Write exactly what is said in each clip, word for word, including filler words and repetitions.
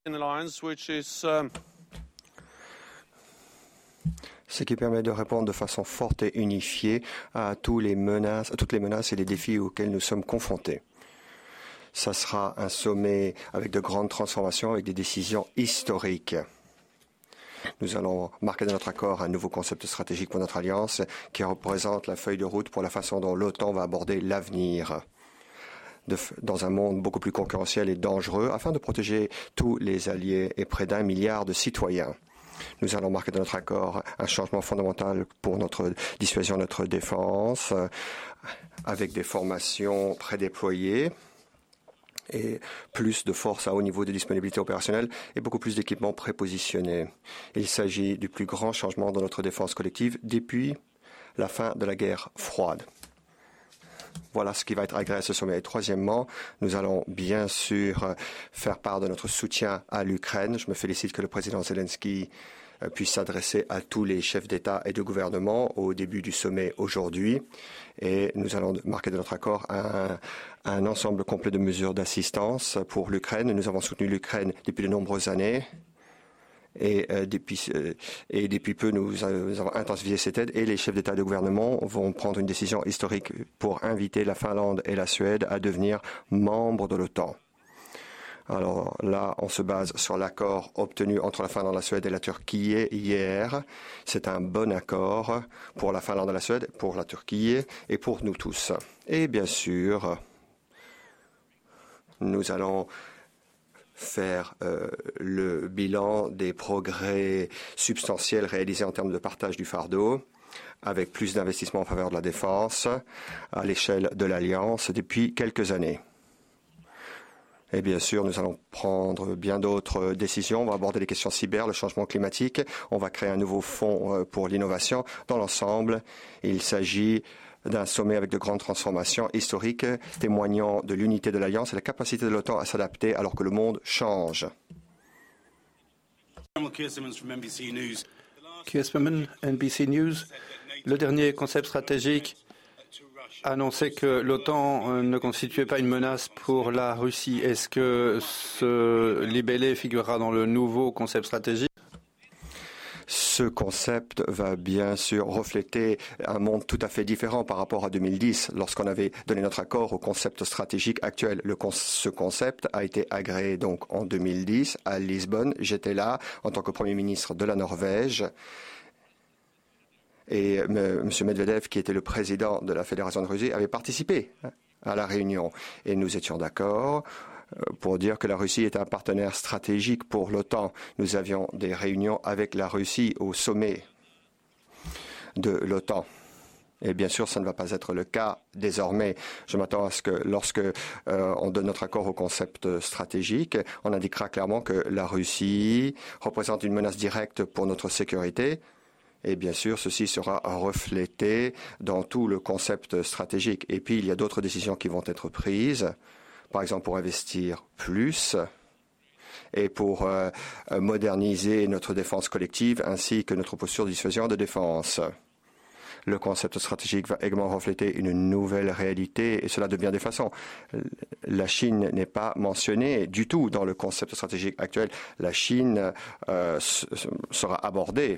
Ce qui permet de répondre de façon forte et unifiée à, tous les menaces, à toutes les menaces et les défis auxquels nous sommes confrontés. Ça sera un sommet avec de grandes transformations, avec des décisions historiques. Nous allons marquer dans notre accord un nouveau concept stratégique pour notre alliance qui représente la feuille de route pour la façon dont l'OTAN va aborder l'avenir dans un monde beaucoup plus concurrentiel et dangereux afin de protéger tous les alliés et près d'un milliard de citoyens. Nous allons marquer dans notre accord un changement fondamental pour notre dissuasion, notre défense, avec des formations prédéployées et plus de forces à haut niveau de disponibilité opérationnelle et beaucoup plus d'équipements prépositionnés. Il s'agit du plus grand changement dans notre défense collective depuis la fin de la guerre froide. Voilà ce qui va être agréé à ce sommet. Et troisièmement, nous allons bien sûr faire part de notre soutien à l'Ukraine. Je me félicite que le président Zelensky puisse s'adresser à tous les chefs d'État et de gouvernement au début du sommet aujourd'hui. Et nous allons marquer de notre accord un, un ensemble complet de mesures d'assistance pour l'Ukraine. Nous avons soutenu l'Ukraine depuis de nombreuses années. Et, euh, depuis, euh, et depuis peu, nous, euh, nous avons intensifié cette aide et les chefs d'État et de gouvernement vont prendre une décision historique pour inviter la Finlande et la Suède à devenir membres de l'OTAN. Alors là, on se base sur l'accord obtenu entre la Finlande, la Suède et la Turquie hier. C'est un bon accord pour la Finlande et la Suède, pour la Turquie et pour nous tous. Et bien sûr, nous allons faire euh, le bilan des progrès substantiels réalisés en termes de partage du fardeau, avec plus d'investissements en faveur de la défense à l'échelle de l'Alliance depuis quelques années. Et bien sûr, nous allons prendre bien d'autres décisions. On va aborder les questions cyber, le changement climatique. On va créer un nouveau fonds pour l'innovation. Dans l'ensemble, il s'agit d'un sommet avec de grandes transformations historiques, témoignant de l'unité de l'Alliance et la capacité de l'OTAN à s'adapter alors que le monde change. Keir Spillman, N B C News. Le dernier concept stratégique annonçait que l'OTAN ne constituait pas une menace pour la Russie. Est-ce que ce libellé figurera dans le nouveau concept stratégique? Ce concept va bien sûr refléter un monde tout à fait différent par rapport à deux mille dix, lorsqu'on avait donné notre accord au concept stratégique actuel. Le con ce concept a été agréé donc en deux mille dix à Lisbonne. J'étais là en tant que Premier ministre de la Norvège. Et M. Medvedev, qui était le président de la Fédération de Russie, avait participé à la réunion. Et nous étions d'accord pour dire que la Russie est un partenaire stratégique pour l'OTAN. Nous avions des réunions avec la Russie au sommet de l'OTAN. Et bien sûr, ça ne va pas être le cas désormais. Je m'attends à ce que lorsque euh, on donne notre accord au concept stratégique, on indiquera clairement que la Russie représente une menace directe pour notre sécurité. Et bien sûr, ceci sera reflété dans tout le concept stratégique. Et puis, il y a d'autres décisions qui vont être prises, par exemple pour investir plus et pour euh, moderniser notre défense collective ainsi que notre posture de dissuasion de défense. Le concept stratégique va également refléter une nouvelle réalité, et cela de bien des façons. La Chine n'est pas mentionnée du tout dans le concept stratégique actuel. La Chine euh, sera abordée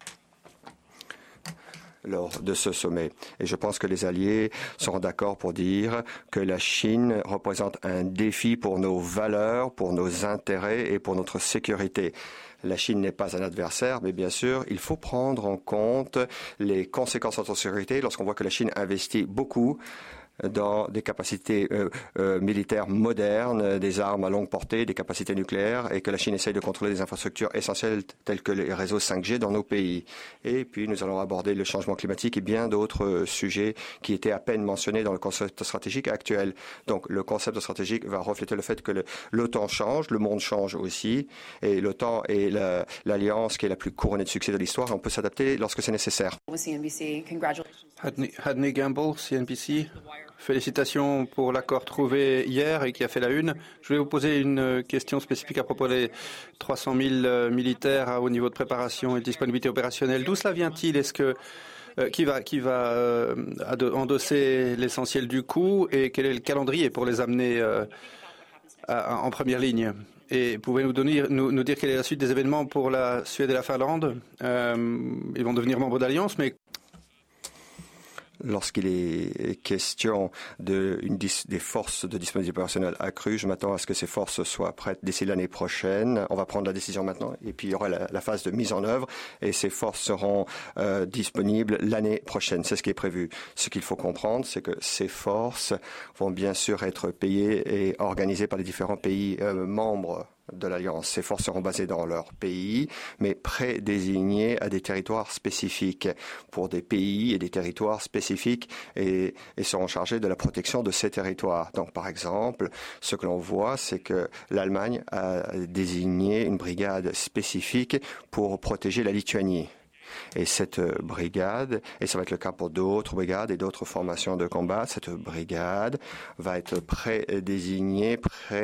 lors de ce sommet. Et je pense que les alliés seront d'accord pour dire que la Chine représente un défi pour nos valeurs, pour nos intérêts et pour notre sécurité. La Chine n'est pas un adversaire, mais bien sûr, il faut prendre en compte les conséquences de notre sécurité lorsqu'on voit que la Chine investit beaucoup dans des capacités euh, euh, militaires modernes, des armes à longue portée, des capacités nucléaires, et que la Chine essaye de contrôler des infrastructures essentielles telles que les réseaux cinq G dans nos pays. Et puis nous allons aborder le changement climatique et bien d'autres euh, sujets qui étaient à peine mentionnés dans le concept stratégique actuel. Donc le concept stratégique va refléter le fait que l'OTAN change, le monde change aussi, et l'OTAN est l'alliance qui est la plus couronnée de succès de l'histoire. On peut s'adapter lorsque c'est nécessaire. Hadney, Hadney Gamble, C N B C. Félicitations pour l'accord trouvé hier et qui a fait la une. Je voulais vous poser une question spécifique à propos des trois cent mille militaires à haut niveau de préparation et de disponibilité opérationnelle. D'où cela vient-il? Est-ce que euh, qui va qui va euh, endosser l'essentiel du coût et quel est le calendrier pour les amener euh, à, en première ligne? Et pouvez-vous nous, nous, nous dire quelle est la suite des événements pour la Suède et la Finlande? euh, Ils vont devenir membres d'Alliance, mais... Lorsqu'il est question de une dis, des forces de disponibilité opérationnelle accrues, je m'attends à ce que ces forces soient prêtes d'ici l'année prochaine. On va prendre la décision maintenant et puis il y aura la, la phase de mise en œuvre et ces forces seront euh, disponibles l'année prochaine. C'est ce qui est prévu. Ce qu'il faut comprendre, c'est que ces forces vont bien sûr être payées et organisées par les différents pays euh, membres de l'Alliance. Ces forces seront basées dans leur pays, mais prédésignées à des territoires spécifiques pour des pays et des territoires spécifiques et, et seront chargées de la protection de ces territoires. Donc, par exemple, ce que l'on voit, c'est que l'Allemagne a désigné une brigade spécifique pour protéger la Lituanie. Et cette brigade, et ça va être le cas pour d'autres brigades et d'autres formations de combat, cette brigade va être pré-désignée,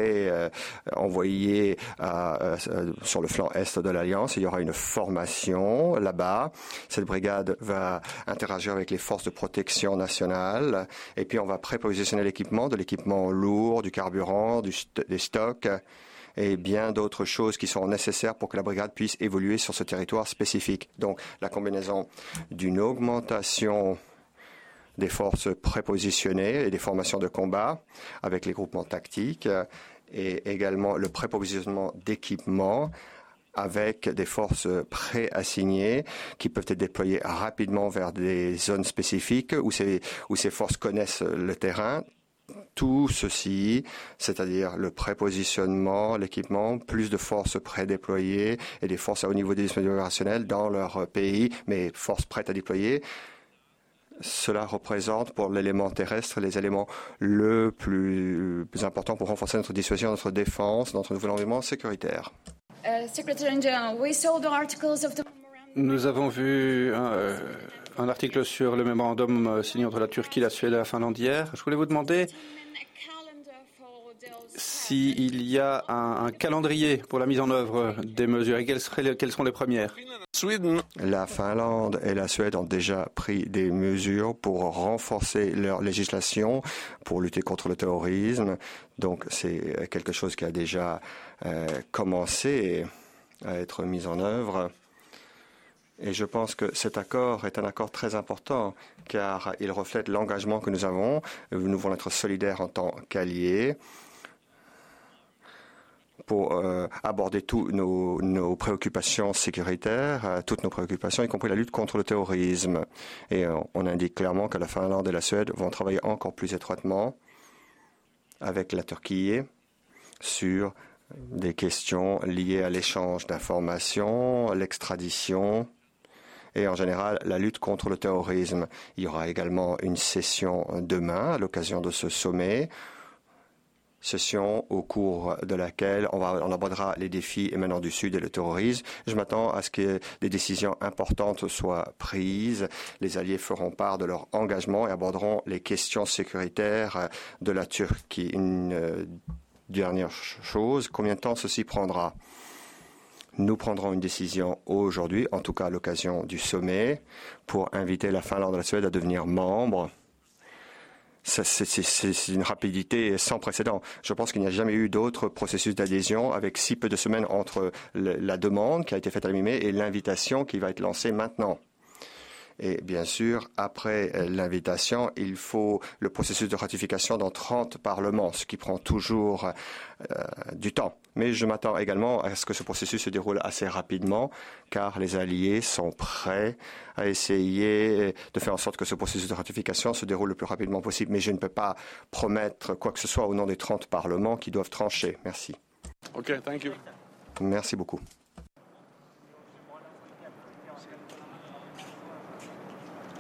pré-envoyée euh, euh, sur le flanc est de l'Alliance. Il y aura une formation là-bas. Cette brigade va interagir avec les forces de protection nationale. Et puis, on va prépositionner l'équipement, de l'équipement lourd, du carburant, du st- des stocks, et bien d'autres choses qui sont nécessaires pour que la brigade puisse évoluer sur ce territoire spécifique. Donc, la combinaison d'une augmentation des forces prépositionnées et des formations de combat avec les groupements tactiques et également le prépositionnement d'équipements avec des forces préassignées qui peuvent être déployées rapidement vers des zones spécifiques où ces, où ces forces connaissent le terrain. Tout ceci, c'est-à-dire le prépositionnement, l'équipement, plus de forces prédéployées et des forces au niveau des disponibilités opérationnelles dans leur pays, mais forces prêtes à déployer, cela représente pour l'élément terrestre les éléments le plus, plus important pour renforcer notre dissuasion, notre défense, notre nouvel environnement sécuritaire. Uh, Secretary General, we saw the articles of the... Nous avons vu un, un article sur le mémorandum signé entre la Turquie, la Suède et la Finlande hier. Je voulais vous demander s'il y a un, un calendrier pour la mise en œuvre des mesures et quelles, seraient, quelles sont les premières. La Finlande et la Suède ont déjà pris des mesures pour renforcer leur législation pour lutter contre le terrorisme. Donc c'est quelque chose qui a déjà euh, commencé à être mis en œuvre. Et je pense que cet accord est un accord très important car il reflète l'engagement que nous avons. Nous voulons être solidaires en tant qu'alliés pour euh, aborder toutes nos, nos préoccupations sécuritaires, euh, toutes nos préoccupations, y compris la lutte contre le terrorisme. Et euh, on indique clairement que la Finlande et la Suède vont travailler encore plus étroitement avec la Turquie sur des questions liées à l'échange d'informations, l'extradition et en général la lutte contre le terrorisme. Il y aura également une session demain à l'occasion de ce sommet, session au cours de laquelle on, va, on abordera les défis émanant du Sud et le terrorisme. Je m'attends à ce que des décisions importantes soient prises. Les alliés feront part de leur engagement et aborderont les questions sécuritaires de la Turquie. Une euh, dernière chose, combien de temps ceci prendra ? Nous prendrons une décision aujourd'hui, en tout cas à l'occasion du sommet, pour inviter la Finlande et la Suède à devenir membres. C'est, c'est, c'est une rapidité sans précédent. Je pense qu'il n'y a jamais eu d'autre processus d'adhésion avec si peu de semaines entre le, la demande qui a été faite à la mi-mai et l'invitation qui va être lancée maintenant. Et bien sûr, après l'invitation, il faut le processus de ratification dans trente parlements, ce qui prend toujours euh, du temps. Mais je m'attends également à ce que ce processus se déroule assez rapidement, car les alliés sont prêts à essayer de faire en sorte que ce processus de ratification se déroule le plus rapidement possible. Mais je ne peux pas promettre quoi que ce soit au nom des trente parlements qui doivent trancher. Merci. OK, thank you. Merci beaucoup.